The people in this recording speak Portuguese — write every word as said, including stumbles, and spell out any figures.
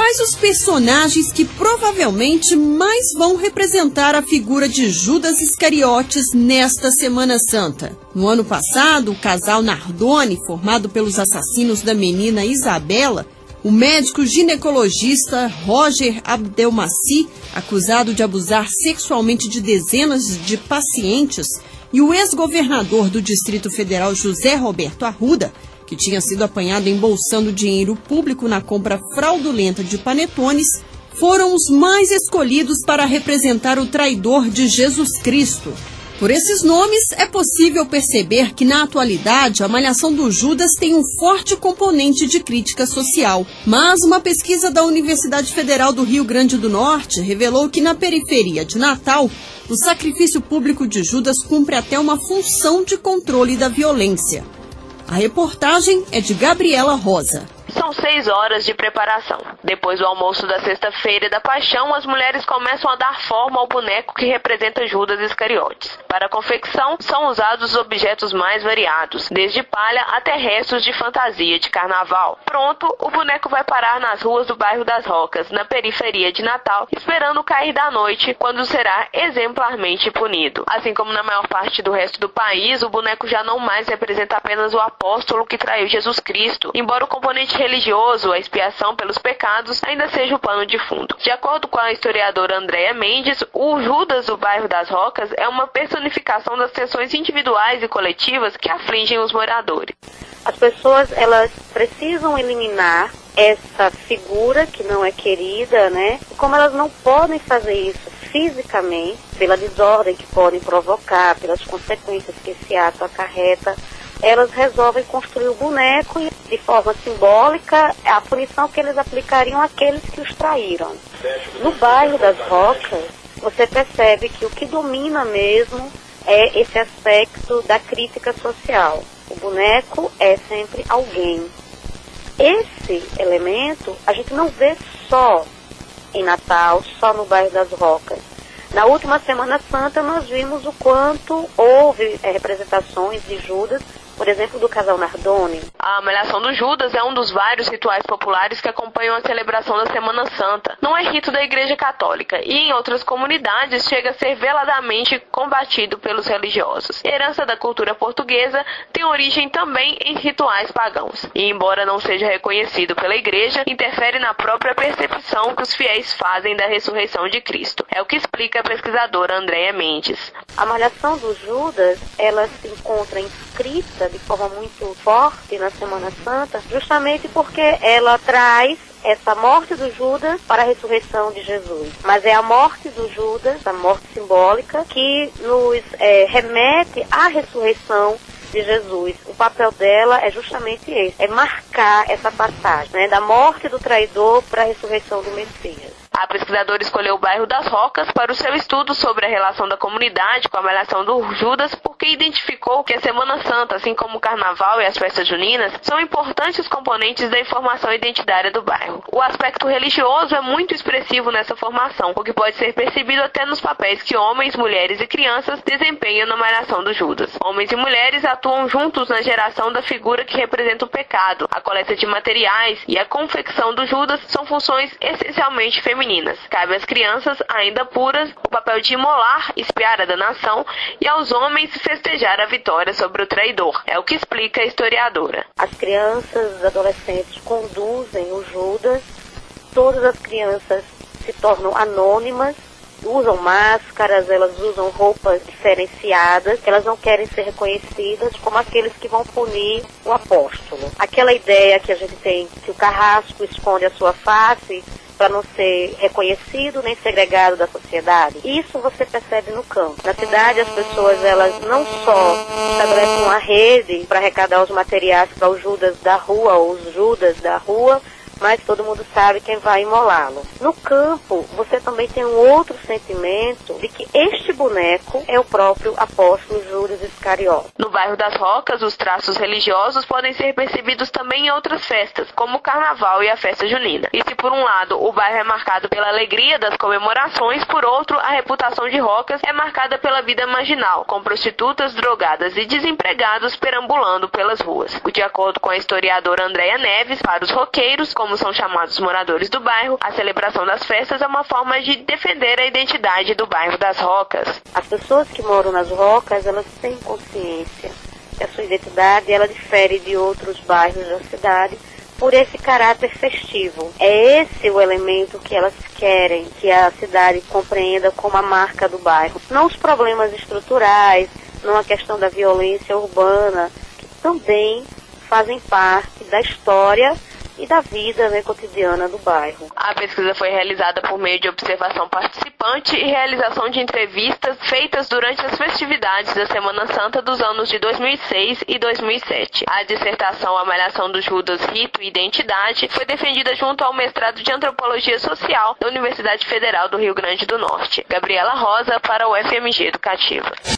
Quais os personagens que provavelmente mais vão representar a figura de Judas Iscariotes nesta Semana Santa? No ano passado, o casal Nardoni, formado pelos assassinos da menina Isabela, o médico ginecologista Roger Abdelmaci, acusado de abusar sexualmente de dezenas de pacientes, e o ex-governador do Distrito Federal José Roberto Arruda, que tinha sido apanhado embolsando dinheiro público na compra fraudulenta de panetones, foram os mais escolhidos para representar o traidor de Jesus Cristo. Por esses nomes, é possível perceber que, na atualidade, a Malhação do Judas tem um forte componente de crítica social. Mas uma pesquisa da Universidade Federal do Rio Grande do Norte revelou que, na periferia de Natal, o sacrifício público de Judas cumpre até uma função de controle da violência. A reportagem é de Gabriela Rosa. São seis horas de preparação. Depois do almoço da sexta-feira da Paixão, as mulheres começam a dar forma ao boneco que representa Judas Iscariotes. Para a confecção, são usados objetos mais variados, desde palha até restos de fantasia de carnaval. Pronto, o boneco vai parar nas ruas do bairro das Rocas, na periferia de Natal, esperando o cair da noite, quando será exemplarmente punido. Assim como na maior parte do resto do país, o boneco já não mais representa apenas o apóstolo que traiu Jesus Cristo, embora o componente religioso, a expiação pelos pecados, ainda seja o pano de fundo. De acordo com a historiadora Andréa Mendes, o Judas do bairro das Rocas é uma personificação das tensões individuais e coletivas que afligem os moradores. As pessoas, elas precisam eliminar essa figura que não é querida, né? E como elas não podem fazer isso fisicamente, pela desordem que podem provocar, pelas consequências que esse ato acarreta, elas resolvem construir o boneco e, de forma simbólica, a punição que eles aplicariam àqueles que os traíram. No bairro das Rocas, você percebe que o que domina mesmo é esse aspecto da crítica social. O boneco é sempre alguém. Esse elemento a gente não vê só em Natal, só no bairro das Rocas. Na última Semana Santa nós vimos o quanto houve é, representações de Judas, por exemplo, do casal Nardoni. A Malhação do Judas é um dos vários rituais populares que acompanham a celebração da Semana Santa. Não é rito da Igreja Católica e em outras comunidades chega a ser veladamente combatido pelos religiosos. A herança da cultura portuguesa tem origem também em rituais pagãos. E embora não seja reconhecido pela Igreja, interfere na própria percepção que os fiéis fazem da ressurreição de Cristo. É o que explica a pesquisadora Andréa Mendes. A Malhação do Judas, ela se encontra inscrita de forma muito forte na Semana Santa, justamente porque ela traz essa morte do Judas para a ressurreição de Jesus. Mas é a morte do Judas, a morte simbólica, que nos é, remete à ressurreição de Jesus. O papel dela é justamente esse, é marcar essa passagem, né, da morte do traidor para a ressurreição do Messias. A pesquisadora escolheu o bairro das Rocas para o seu estudo sobre a relação da comunidade com a Malhação do Judas, porque identificou que a Semana Santa, assim como o Carnaval e as festas juninas, são importantes componentes da informação identitária do bairro. O aspecto religioso é muito expressivo nessa formação, o que pode ser percebido até nos papéis que homens, mulheres e crianças desempenham na Malhação do Judas. Homens e mulheres atuam juntos na geração da figura que representa o pecado. A coleta de materiais e a confecção do Judas são funções essencialmente femininas. Cabe às crianças, ainda puras, o papel de imolar, expiar a danação, e aos homens festejar a vitória sobre o traidor. É o que explica a historiadora. As crianças, os adolescentes conduzem o Judas, todas as crianças se tornam anônimas, usam máscaras, elas usam roupas diferenciadas, elas não querem ser reconhecidas como aqueles que vão punir o apóstolo. Aquela ideia que a gente tem que o carrasco esconde a sua face para não ser reconhecido nem segregado da sociedade. Isso você percebe no campo. Na cidade, as pessoas, elas não só estabelecem uma rede para arrecadar os materiais para os Judas da rua ou os Judas da rua, mas todo mundo sabe quem vai imolá-lo. No campo, você também tem um outro sentimento de que este boneco é o próprio apóstolo Judas Iscariotes. No bairro das Rocas, os traços religiosos podem ser percebidos também em outras festas, como o Carnaval e a festa junina. E se por um lado o bairro é marcado pela alegria das comemorações, por outro, a reputação de Rocas é marcada pela vida marginal, com prostitutas, drogadas e desempregados perambulando pelas ruas. De acordo com a historiadora Andréa Neves, para os roqueiros, como como são chamados os moradores do bairro, a celebração das festas é uma forma de defender a identidade do bairro das Rocas. As pessoas que moram nas Rocas, elas têm consciência que a sua identidade ela difere de outros bairros da cidade por esse caráter festivo. É esse o elemento que elas querem que a cidade compreenda como a marca do bairro. Não os problemas estruturais, não a questão da violência urbana, que também fazem parte da história e da vida, né, cotidiana do bairro. A pesquisa foi realizada por meio de observação participante e realização de entrevistas feitas durante as festividades da Semana Santa dos anos de dois mil e seis e dois mil e sete. A dissertação A Malhação do Judas, Rito e Identidade foi defendida junto ao mestrado de Antropologia Social da Universidade Federal do Rio Grande do Norte. Gabriela Rosa para o F M G Educativa.